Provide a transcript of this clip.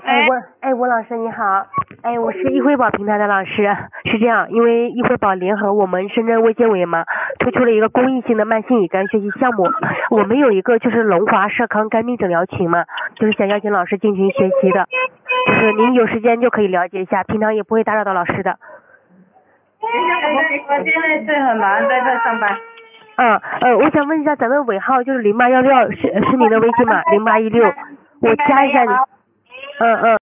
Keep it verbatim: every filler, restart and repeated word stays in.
哎，文哎文老师你好，哎我是易惠宝平台的老师，是这样，因为易惠宝联合我们深圳卫健委嘛，推出了一个公益性的慢性乙肝学习项目，我们有一个就是龙华社康肝病诊疗群嘛，就是想邀请老师进群学习的，就是您有时间就可以了解一下，平常也不会打扰到老师的。 我现在是很忙，在这上班。 嗯呃，我想问一下，咱们尾号就是零八幺六，是是您的微信吗？零八一六，我加一下你。嗯嗯。